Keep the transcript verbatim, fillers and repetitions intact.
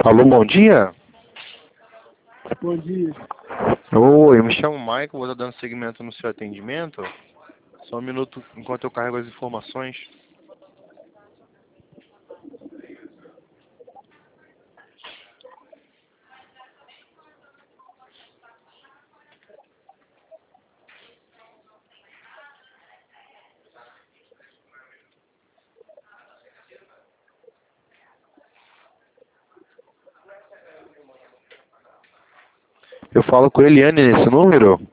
Alô, bom dia. Bom dia. Oi, eu me chamo Michael, vou estar dando seguimento no seu atendimento. Só um minuto enquanto eu carrego as informações. Eu falo com a Eliane nesse número?